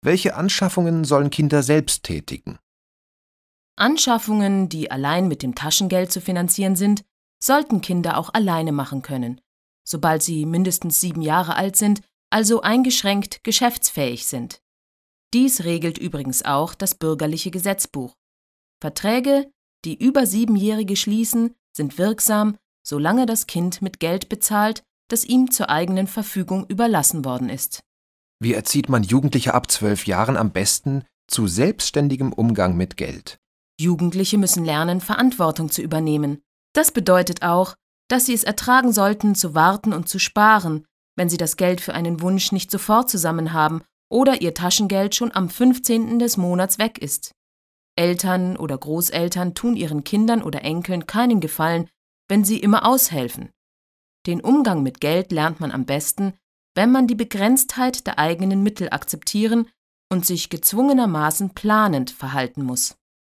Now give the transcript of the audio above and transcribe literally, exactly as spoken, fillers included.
Welche Anschaffungen sollen Kinder selbst tätigen? Anschaffungen, die allein mit dem Taschengeld zu finanzieren sind, sollten Kinder auch alleine machen können, sobald sie mindestens sieben Jahre alt sind, also eingeschränkt geschäftsfähig sind. Dies regelt übrigens auch das bürgerliche Gesetzbuch. Verträge, die über Siebenjährige schließen, sind wirksam, solange das Kind mit Geld bezahlt, das ihm zur eigenen Verfügung überlassen worden ist. Wie erzieht man Jugendliche ab zwölf Jahren am besten zu selbstständigem Umgang mit Geld? Jugendliche müssen lernen, Verantwortung zu übernehmen. Das bedeutet auch, dass sie es ertragen sollten, zu warten und zu sparen, wenn sie das Geld für einen Wunsch nicht sofort zusammen haben oder ihr Taschengeld schon am fünfzehnten des Monats weg ist. Eltern oder Großeltern tun ihren Kindern oder Enkeln keinen Gefallen, wenn sie immer aushelfen. Den Umgang mit Geld lernt man am besten, wenn man die Begrenztheit der eigenen Mittel akzeptieren und sich gezwungenermaßen planend verhalten muss.